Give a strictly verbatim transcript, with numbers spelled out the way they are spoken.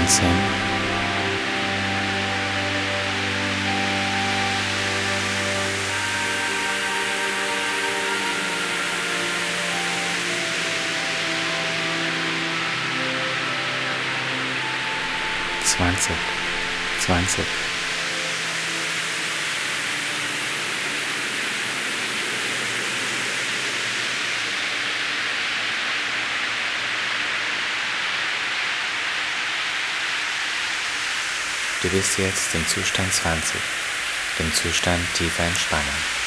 neunzehn, zwanzig, zwanzig, du bist jetzt im Zustand zwanzig, dem Zustand tiefer Entspannung.